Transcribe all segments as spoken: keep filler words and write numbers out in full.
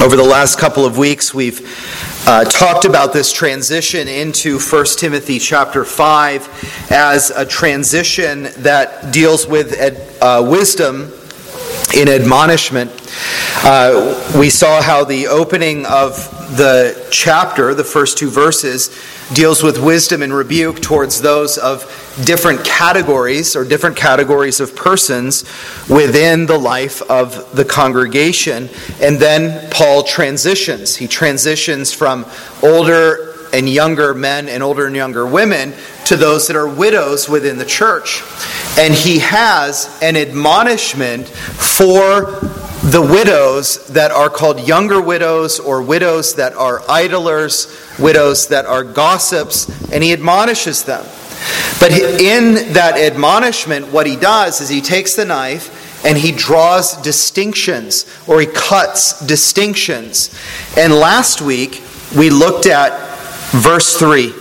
Over the last couple of weeks, we've uh, talked about this transition into First Timothy chapter five as a transition that deals with ed, uh, wisdom in admonishment. Uh, we saw how the opening of the chapter, the first two verses, deals with wisdom and rebuke towards those of different categories or different categories of persons within the life of the congregation. And then Paul transitions. He transitions from older and younger men and older and younger women to those that are widows within the church. And he has an admonishment for the widows that are called younger widows, or widows that are idlers, widows that are gossips, and he admonishes them. But in that admonishment, what he does is he takes the knife and he draws distinctions, or he cuts distinctions. And last week, we looked at verse three.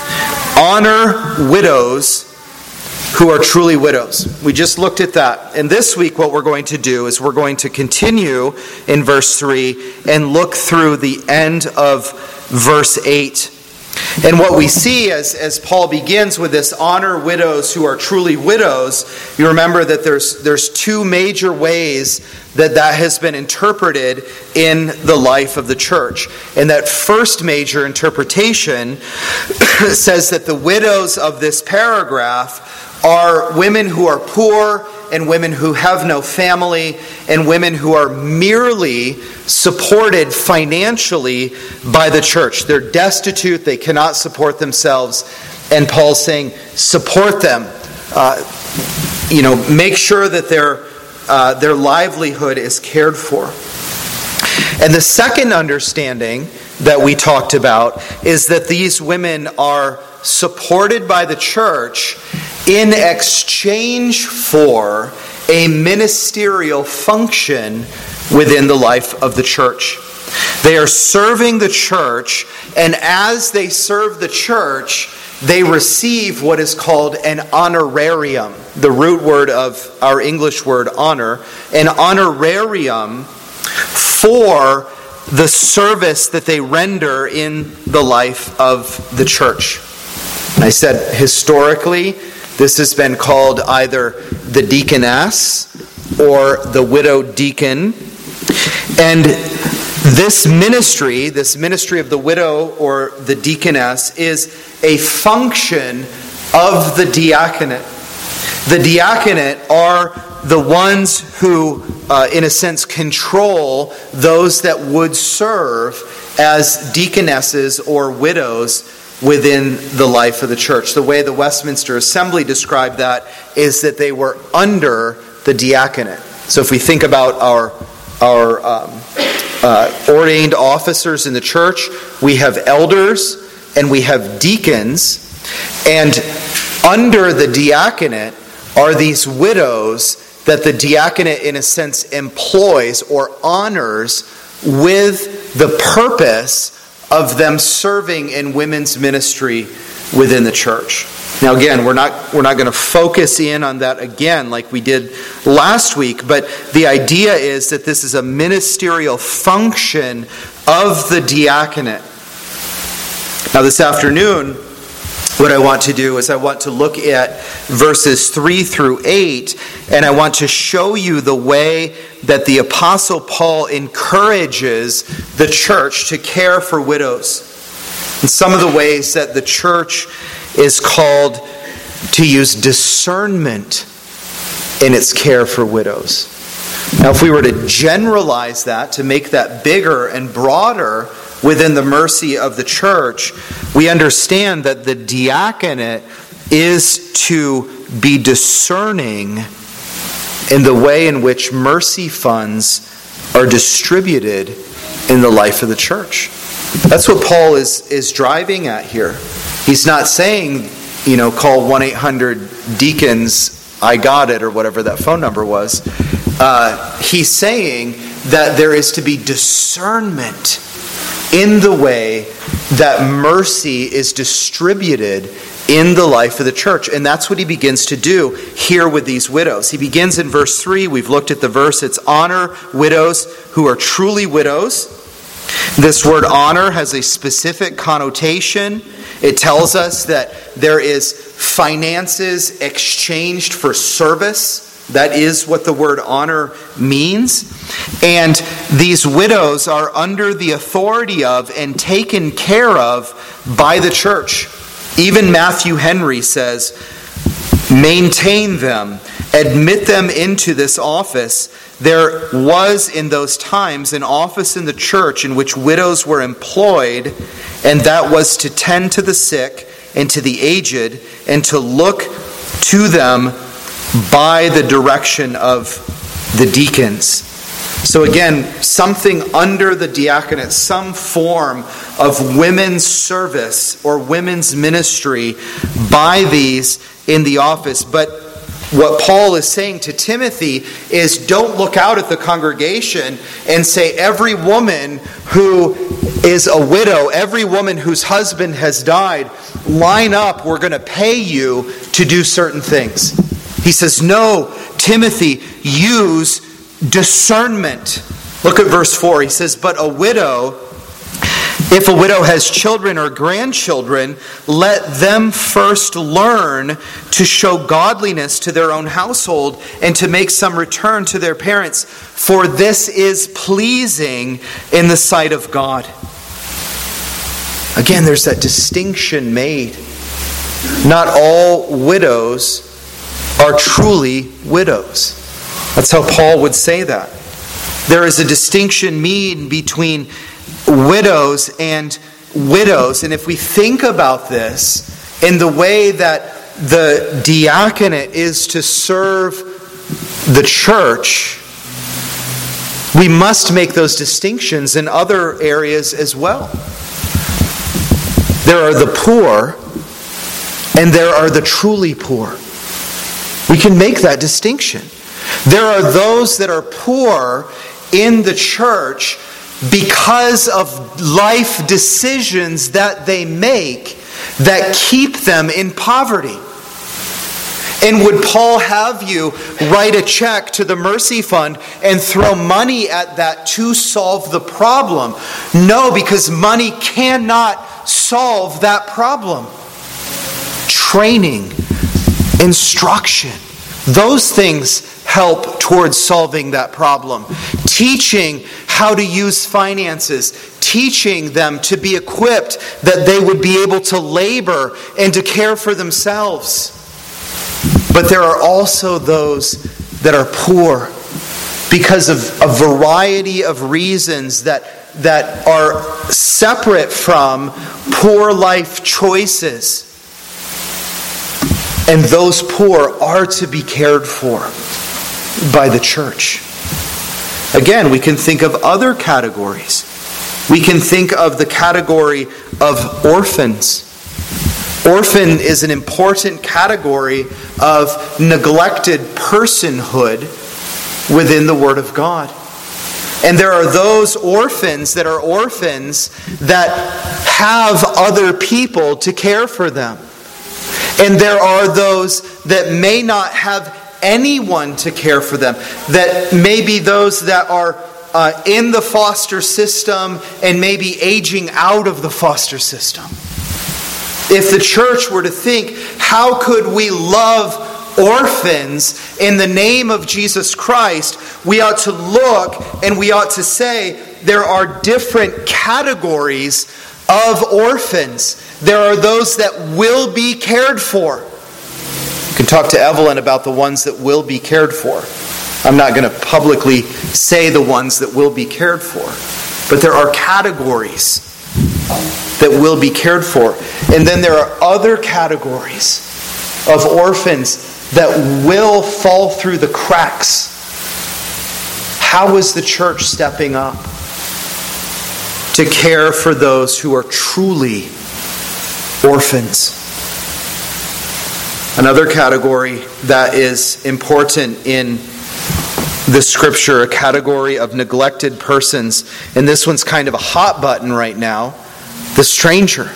Honor widows who are truly widows. We just looked at that. And this week what we're going to do is we're going to continue in verse three and look through the end of verse eight. And what we see as, as Paul begins with this honor widows who are truly widows, you remember that there's, there's two major ways that that has been interpreted in the life of the church. And that first major interpretation says that the widows of this paragraph are women who are poor and women who have no family and women who are merely supported financially by the church. They're destitute, they cannot support themselves, and Paul's saying, support them. Uh, you know, make sure that their uh, their livelihood is cared for. And the second understanding that we talked about is that these women are supported by the church in exchange for a ministerial function within the life of the church. They are serving the church, and as they serve the church, they receive what is called an honorarium, the root word of our English word honor, an honorarium for the service that they render in the life of the church. I said historically, this has been called either the deaconess or the widow deacon. And this ministry, this ministry of the widow or the deaconess, is a function of the diaconate. The diaconate are the ones who, uh, in a sense, control those that would serve as deaconesses or widows within the life of the church. The way the Westminster Assembly described that is that they were under the diaconate. So if we think about our our um, uh, ordained officers in the church, we have elders and we have deacons, and under the diaconate are these widows that the diaconate in a sense employs or honors with the purpose of them serving in women's ministry within the church. Now again, we're not we're not going to focus in on that again like we did last week, but the idea is that this is a ministerial function of the diaconate. Now this afternoon, what I want to do is I want to look at verses three through eight, and I want to show you the way that the Apostle Paul encourages the church to care for widows. And some of the ways that the church is called to use discernment in its care for widows. Now, if we were to generalize that, to make that bigger and broader within the mercy of the church, we understand that the diaconate is to be discerning in the way in which mercy funds are distributed in the life of the church. That's what Paul is, is driving at here. He's not saying, you know, call one eight hundred deacons, I got it, or whatever that phone number was. Uh, he's saying that there is to be discernment in the way that mercy is distributed in the life of the church. And that's what he begins to do here with these widows. He begins in verse three. We've looked at the verse. It's honor widows who are truly widows. This word honor has a specific connotation. It tells us that there is finances exchanged for service. That is what the word honor means. And these widows are under the authority of and taken care of by the church. Even Matthew Henry says, maintain them, admit them into this office. There was in those times an office in the church in which widows were employed, and that was to tend to the sick and to the aged and to look to them by the direction of the deacons. So again, something under the diaconate, some form of women's service or women's ministry by these in the office. But what Paul is saying to Timothy is, don't look out at the congregation and say every woman who is a widow, every woman whose husband has died, line up, we're going to pay you to do certain things. He says, no, Timothy, use discernment. Look at verse four. He says, but a widow, if a widow has children or grandchildren, let them first learn to show godliness to their own household and to make some return to their parents, for this is pleasing in the sight of God. Again, there's that distinction made. Not all widows are truly widows. That's how Paul would say that. There is a distinction made between widows and widows. And if we think about this in the way that the diaconate is to serve the church, we must make those distinctions in other areas as well. There are the poor and there are the truly poor. We can make that distinction. There are those that are poor in the church because of life decisions that they make that keep them in poverty. And would Paul have you write a check to the Mercy Fund and throw money at that to solve the problem? No, because money cannot solve that problem. Training, instruction, those things help towards solving that problem. Teaching how to use finances, teaching them to be equipped that they would be able to labor and to care for themselves. But there are also those that are poor because of a variety of reasons that, that are separate from poor life choices. And those poor are to be cared for by the church. Again, we can think of other categories. We can think of the category of orphans. Orphan is an important category of neglected personhood within the Word of God. And there are those orphans that are orphans that have other people to care for them. And there are those that may not have anyone to care for them. That may be those that are uh, in the foster system and maybe aging out of the foster system. If the church were to think, how could we love orphans in the name of Jesus Christ, we ought to look and we ought to say there are different categories of orphans. There are those that will be cared for. You can talk to Evelyn about the ones that will be cared for. I'm not going to publicly say the ones that will be cared for. But there are categories that will be cared for. And then there are other categories of orphans that will fall through the cracks. How is the church stepping up to care for those who are truly orphans? Another category that is important in the scripture, a category of neglected persons, and this one's kind of a hot button right now, the stranger.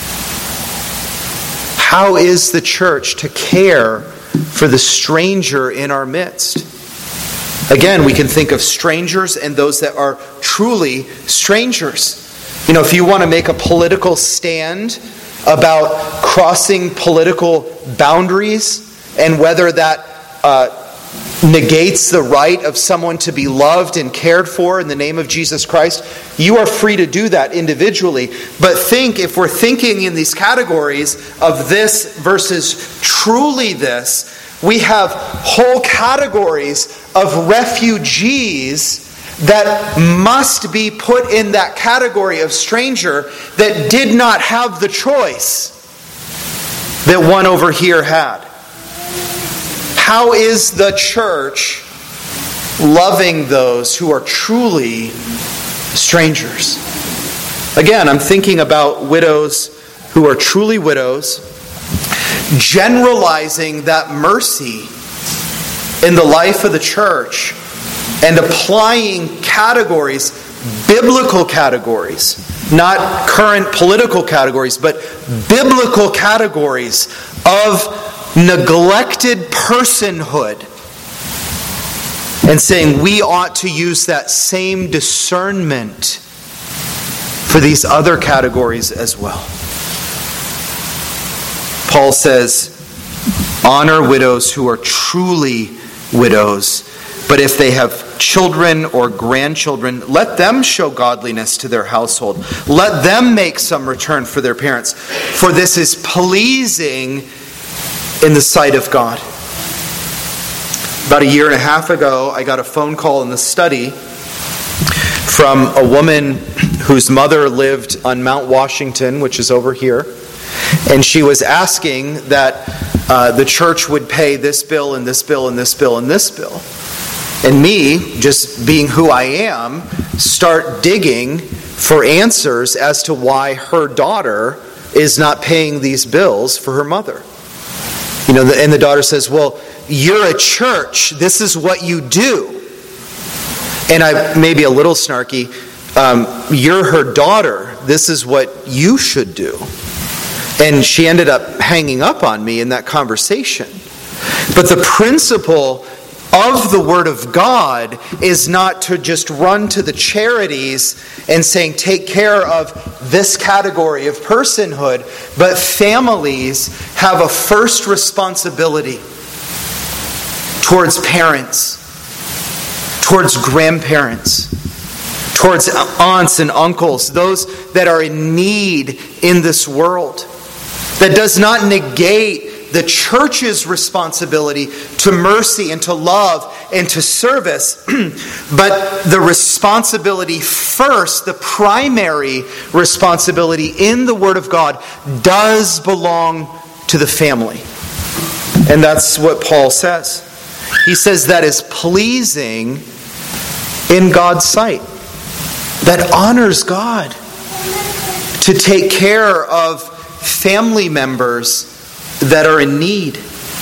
How is the church to care for the stranger in our midst? Again, we can think of strangers and those that are truly strangers. You know, if you want to make a political stand about crossing political boundaries and whether that uh, negates the right of someone to be loved and cared for in the name of Jesus Christ, you are free to do that individually. But think, if we're thinking in these categories of this versus truly this, we have whole categories of refugees that must be put in that category of stranger that did not have the choice that one over here had. How is the church loving those who are truly strangers? Again, I'm thinking about widows who are truly widows, generalizing that mercy in the life of the church and applying categories, biblical categories, not current political categories, but biblical categories of neglected personhood, and saying we ought to use that same discernment for these other categories as well. Paul says, honor widows who are truly widows, but if they have children or grandchildren, let them show godliness to their household. Let them make some return for their parents, for this is pleasing in the sight of God. About a year and a half ago, I got a phone call in the study from a woman whose mother lived on Mount Washington, which is over here, and she was asking that uh, the church would pay this bill and this bill and this bill and this bill. And me, just being who I am, start digging for answers as to why her daughter is not paying these bills for her mother. You know, and the daughter says, well, you're a church. This is what you do. And I may be a little snarky. Um, you're her daughter. This is what you should do. And she ended up hanging up on me in that conversation. But the principle of the Word of God is not to just run to the charities and saying, take care of this category of personhood, but families have a first responsibility towards parents, towards grandparents, towards aunts and uncles, those that are in need in this world. That does not negate the church's responsibility to mercy and to love and to service, but the responsibility first, the primary responsibility in the Word of God does belong to the family. And that's what Paul says. He says that is pleasing in God's sight. That honors God to take care of family members that are in need.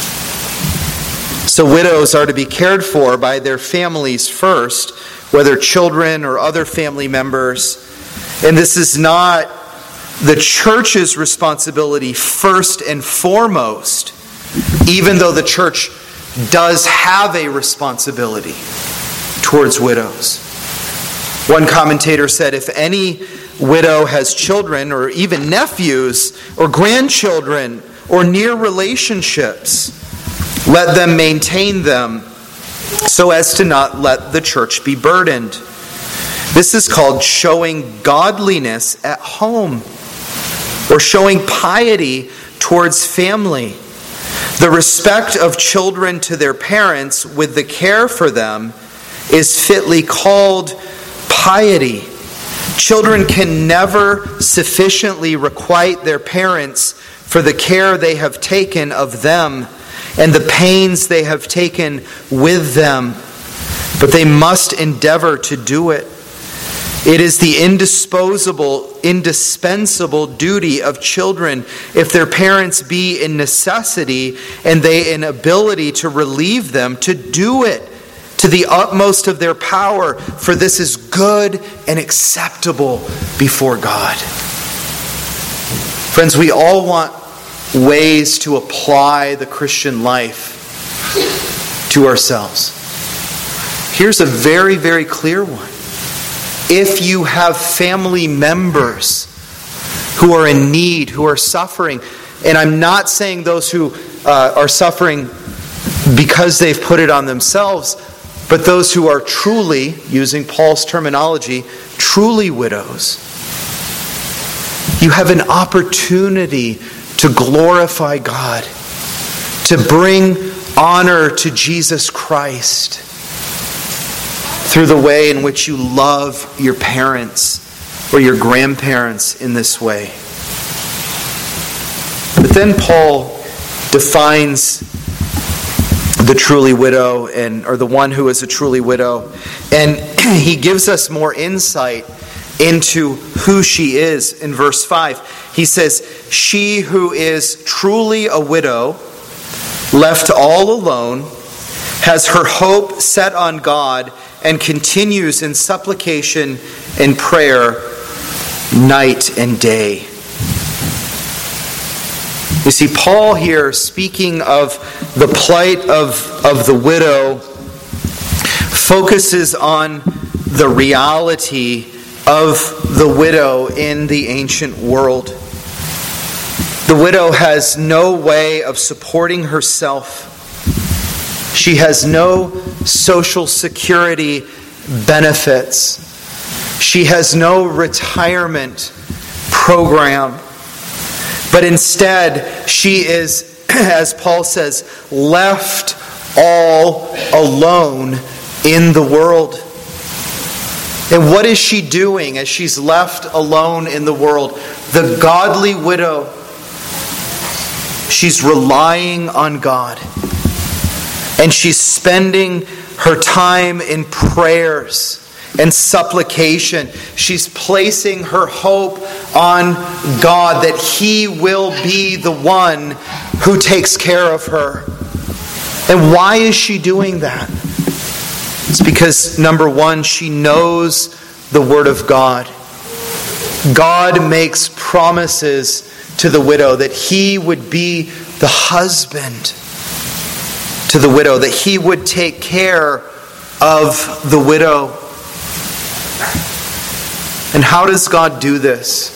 So widows are to be cared for by their families first, whether children or other family members. And this is not the church's responsibility first and foremost, even though the church does have a responsibility towards widows. One commentator said, if any widow has children or even nephews or grandchildren or near relationships, let them maintain them so as to not let the church be burdened. This is called showing godliness at home, or showing piety towards family. The respect of children to their parents with the care for them is fitly called piety. Children can never sufficiently requite their parents for the care they have taken of them and the pains they have taken with them, but they must endeavor to do it. It is the indisposable, indispensable duty of children, if their parents be in necessity and they in ability to relieve them, to do it to the utmost of their power, for this is good and acceptable before God. Friends, we all want ways to apply the Christian life to ourselves. Here's a very, very clear one. if you have family members who are in need, who are suffering, and I'm not saying those who uh, are suffering because they've put it on themselves, but those who are truly, using Paul's terminology, truly widows. You have an opportunity to glorify God, to bring honor to Jesus Christ through the way in which you love your parents or your grandparents in this way. But then Paul defines the truly widow, and or the one who is a truly widow, and he gives us more insight into who she is in verse five. He says, "She who is truly a widow, left all alone, has her hope set on God, and continues in supplication and prayer night and day." You see, Paul here, speaking of the plight of, of the widow, focuses on the reality of the widow in the ancient world. The widow has no way of supporting herself. She has no social security benefits. She has no retirement program. But instead, she is, as Paul says, left all alone in the world. And what is she doing as she's left alone in the world? The godly widow, she's relying on God. And she's spending her time in prayers and supplication. She's placing her hope on God that He will be the one who takes care of her. And why is she doing that? It's because, number one, she knows the Word of God. God makes promises to the widow that He would be the husband to the widow, that He would take care of the widow. And how does God do this?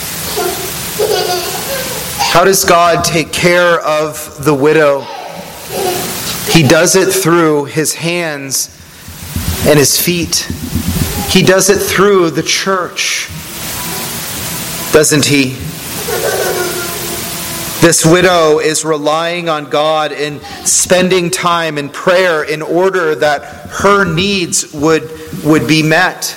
How does God take care of the widow? He does it through His hands and His feet. He does it through the church, doesn't He? This widow is relying on God and spending time in prayer in order that her needs would, would be met.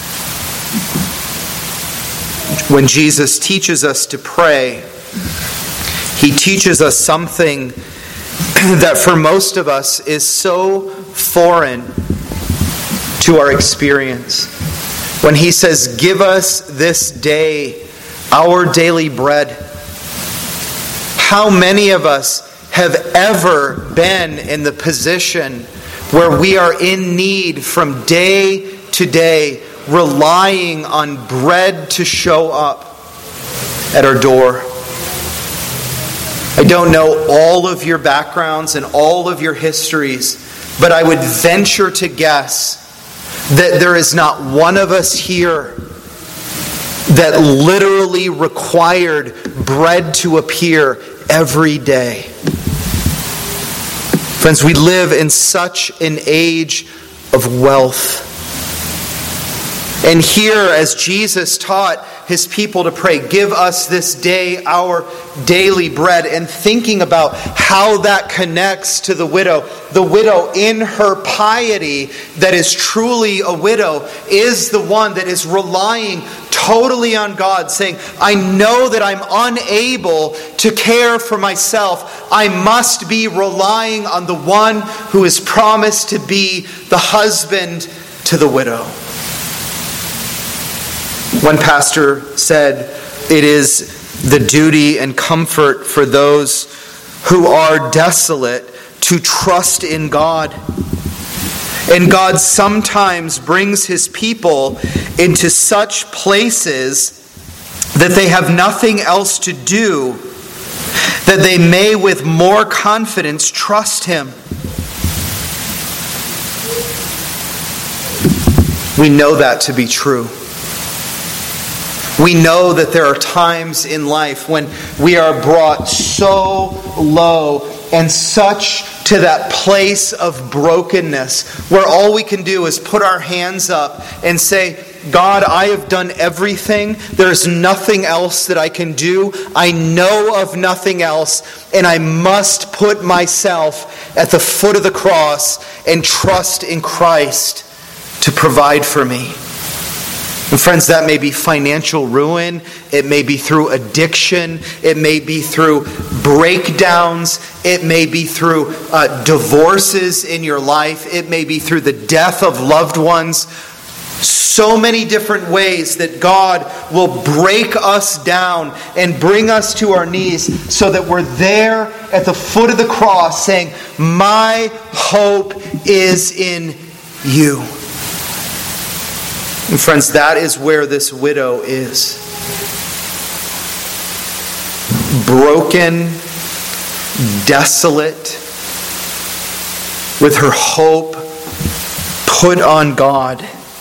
When Jesus teaches us to pray, He teaches us something that for most of us is so foreign to our experience. When He says, "Give us this day our daily bread." How many of us have ever been in the position where we are in need from day to day, relying on bread to show up at our door? I don't know all of your backgrounds and all of your histories, but I would venture to guess that there is not one of us here that literally required bread to appear every day. Friends, we live in such an age of wealth. And here, as Jesus taught His people to pray, "Give us this day our daily bread," and thinking about how that connects to the widow. The widow, in her piety, that is truly a widow, is the one that is relying totally on God, saying, "I know that I'm unable to care for myself. I must be relying on the one who is promised to be the husband to the widow." One pastor said, "It is the duty and comfort for those who are desolate to trust in God." And God sometimes brings His people into such places that they have nothing else to do, that they may with more confidence trust Him. We know that to be true. We know that there are times in life when we are brought so low and such to that place of brokenness where all we can do is put our hands up and say, God, I have done everything. There's nothing else that I can do. I know of nothing else, and I must put myself at the foot of the cross and trust in Christ to provide for me. And friends, that may be financial ruin. It may be through addiction. It may be through breakdowns. It may be through uh, divorces in your life. It may be through the death of loved ones. So many different ways that God will break us down and bring us to our knees so that we're there at the foot of the cross saying, my hope is in you. And friends, that is where this widow is. Broken, desolate, with her hope put on God.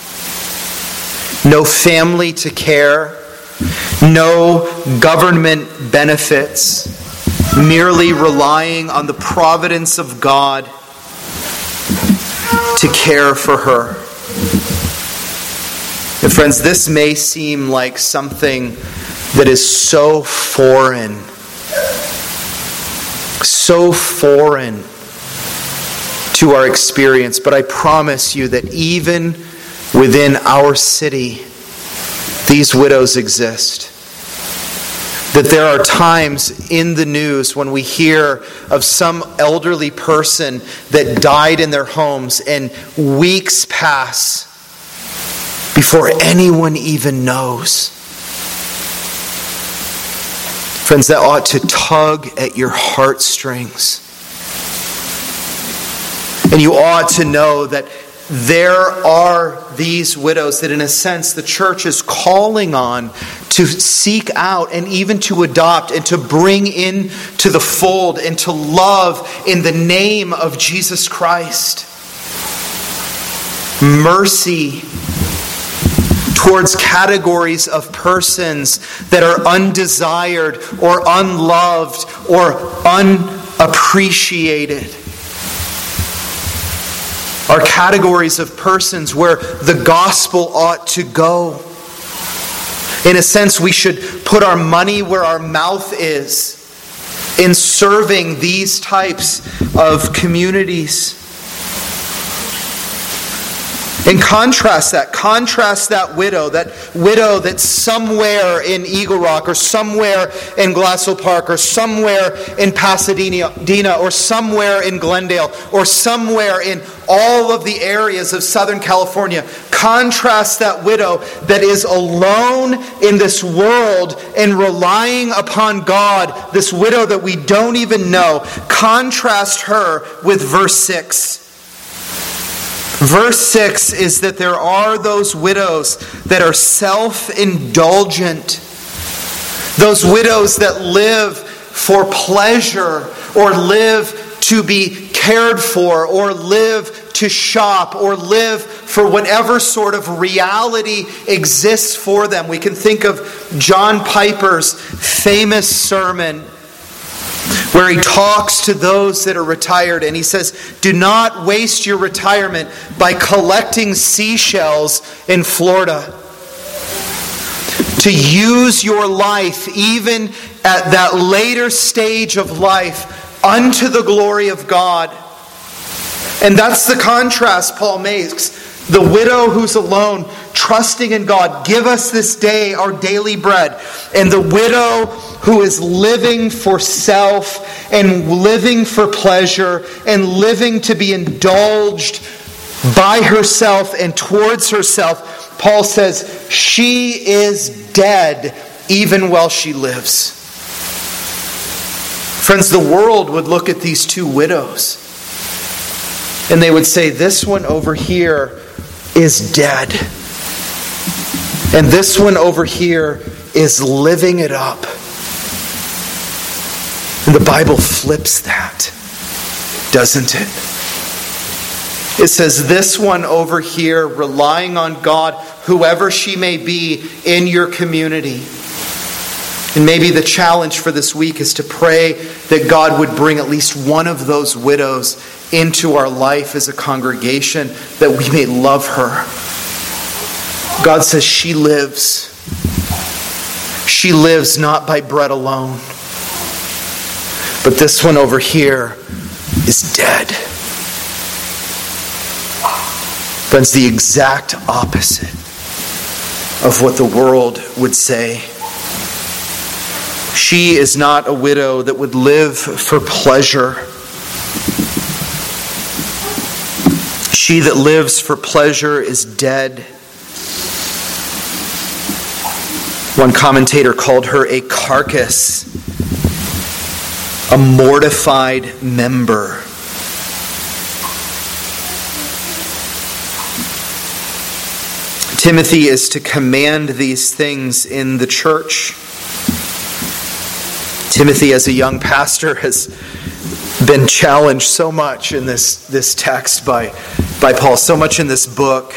No family to care, no government benefits, merely relying on the providence of God to care for her. And friends, this may seem like something that is so foreign, so foreign to our experience, but I promise you that even within our city, these widows exist. That there are times in the news when we hear of some elderly person that died in their homes and weeks pass before anyone even knows. Friends, that ought to tug at your heartstrings. And you ought to know that there are these widows that in a sense the church is calling on to seek out and even to adopt and to bring in to the fold and to love in the name of Jesus Christ. Mercy towards categories of persons that are undesired or unloved or unappreciated. Are categories of persons where the gospel ought to go. In a sense, we should put our money where our mouth is in serving these types of communities. And contrast that. Contrast that widow. That widow that's somewhere in Eagle Rock or somewhere in Glassell Park or somewhere in Pasadena or somewhere in Glendale or somewhere in all of the areas of Southern California. Contrast that widow that is alone in this world and relying upon God. This widow that we don't even know. Contrast her with verse six. Verse six is that there are those widows that are self-indulgent. Those widows that live for pleasure or live to be cared for or live to shop or live for whatever sort of reality exists for them. We can think of John Piper's famous sermon where he talks to those that are retired and he says, do not waste your retirement by collecting seashells in Florida. To use your life, even at that later stage of life, unto the glory of God. And that's the contrast Paul makes. The widow who's alone, trusting in God, give us this day our daily bread. And the widow who is living for self and living for pleasure and living to be indulged by herself and towards herself, Paul says, she is dead even while she lives. Friends, the world would look at these two widows and they would say, this one over here is dead. And this one over here is living it up. And the Bible flips that, doesn't it? It says, this one over here, relying on God, whoever she may be in your community. And maybe the challenge for this week is to pray that God would bring at least one of those widows into our life as a congregation, that we may love her. God says she lives. She lives not by bread alone. But this one over here is dead. Friends, the exact opposite of what the world would say. She is not a widow that would live for pleasure. She that lives for pleasure is dead. One commentator called her a carcass, a mortified member. Timothy is to command these things in the church. Timothy, as a young pastor, has been challenged so much in this, this text by, by Paul, so much in this book.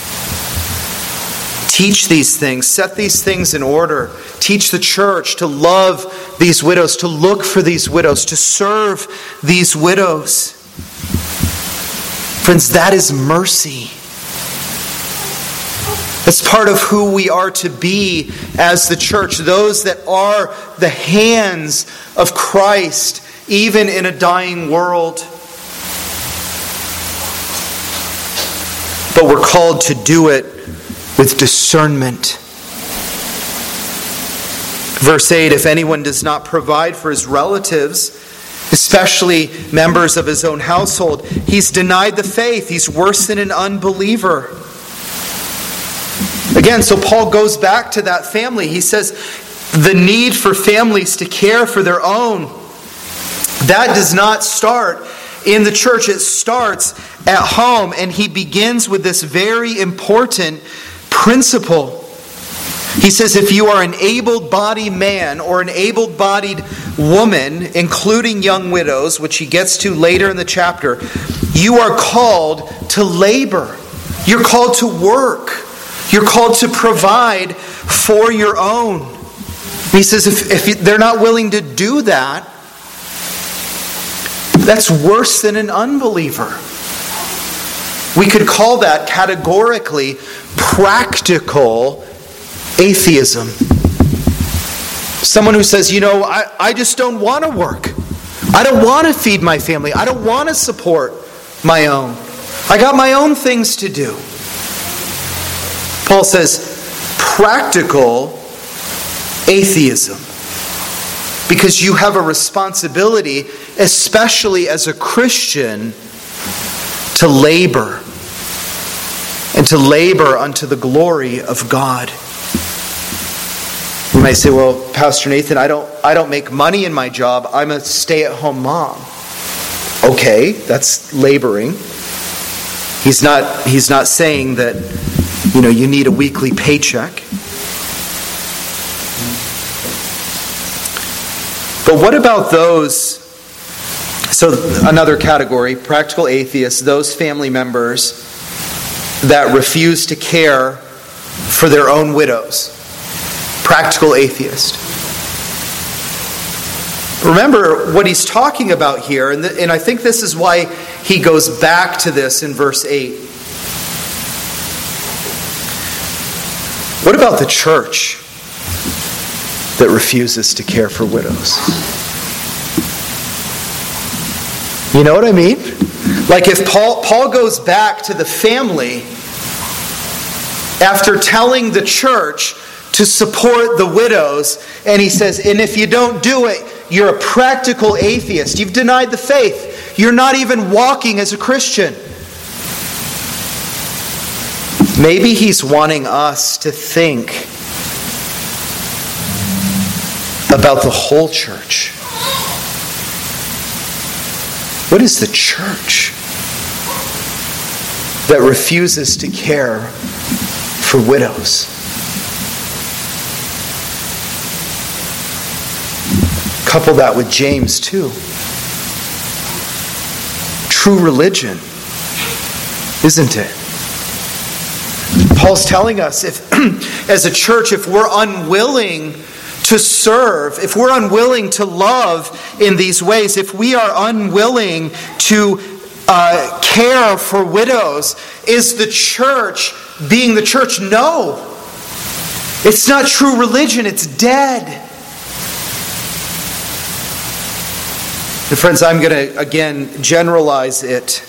Teach these things, set these things in order. Teach the church to love these widows, to look for these widows, to serve these widows. Friends, that is mercy. It's part of who we are to be as the church, those that are the hands of Christ, even in a dying world. But we're called to do it with discernment. Verse eight, if anyone does not provide for his relatives, especially members of his own household, he's denied the faith. He's worse than an unbeliever. Again, so Paul goes back to that family. He says the need for families to care for their own, that does not start in the church. It starts at home. And he begins with this very important principle. He says if you are an able-bodied man or an able-bodied woman, including young widows, which he gets to later in the chapter, you are called to labor. You're called to work. You're called to provide for your own. He says if, if they're not willing to do that, that's worse than an unbeliever. We could call that categorically practical atheism. Someone who says, you know, I, I just don't want to work. I don't want to feed my family. I don't want to support my own. I got my own things to do. Paul says, practical atheism. Because you have a responsibility, especially as a Christian, to labor. And to labor unto the glory of God. You might say, well, Pastor Nathan, I don't, I don't make money in my job. I'm a stay-at-home mom. Okay, that's laboring. He's not, he's not saying that, you know, you need a weekly paycheck. But what about those, so another category, practical atheists, those family members that refuse to care for their own widows. Practical atheist. Remember what he's talking about here, and, the, and I think this is why he goes back to this in verse eight. What about the church that refuses to care for widows? You know what I mean? Like if Paul, Paul goes back to the family after telling the church to support the widows, and he says, and if you don't do it, you're a practical atheist. You've denied the faith. You're not even walking as a Christian. Maybe he's wanting us to think about the whole church. What is the church that refuses to care for widows? Couple that with James too. True religion isn't it? Paul's telling us, if as a church, if we're unwilling to serve, if we're unwilling to love in these ways, if we are unwilling to uh, care for widows, is the church being the church? No. It's not true religion. It's dead. And friends, I'm going to, again, generalize it.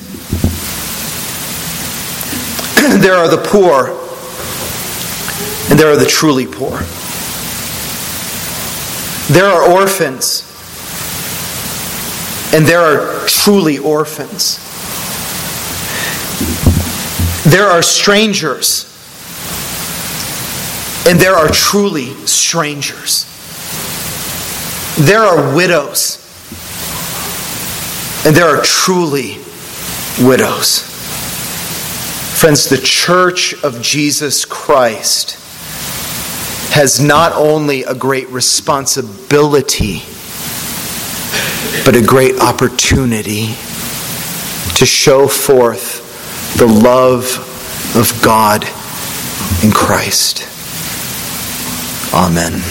There are the poor, and there are the truly poor. There are orphans, and there are truly orphans. There are strangers, and there are truly strangers. There are widows, and there are truly widows. Friends, the Church of Jesus Christ has not only a great responsibility, but a great opportunity to show forth the love of God in Christ. Amen.